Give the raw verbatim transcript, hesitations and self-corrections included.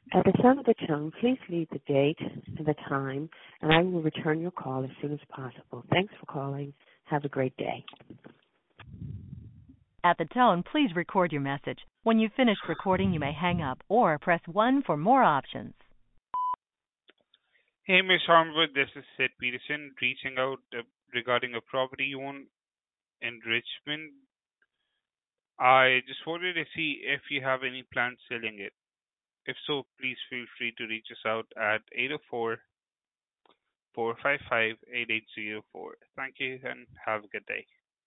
At the sound of the tone, please leave the date and the time, and I will return your call as soon as possible. Thanks for calling. Have a great day. At the tone, please record your message. When you've finished recording, you may hang up or press one for more options. Hey, Miss Harmwood, this is Sid Peterson reaching out uh, regarding a property you own in Richmond. I just wanted to see if you have any plans selling it. If so, please feel free to reach us out at eight zero four, four five five, eight eight zero four. Thank you and have a good day.